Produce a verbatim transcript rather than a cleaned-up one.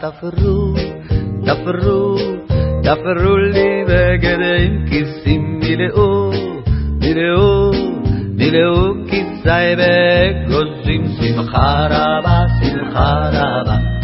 תפרו, תפרו, תפרו לי בגד עם כיסים מילאו, מילאו, מילאו כיסי בגוזים, שמחה רבה, שמחה רבה.